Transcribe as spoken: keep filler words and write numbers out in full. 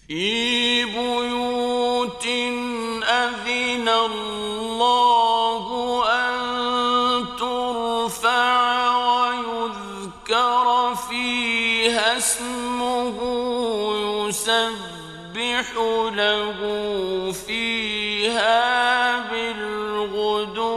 في بيوت أذن الله أن ترفع ويذكر فيها اسمه يسبح له فيها بالغدو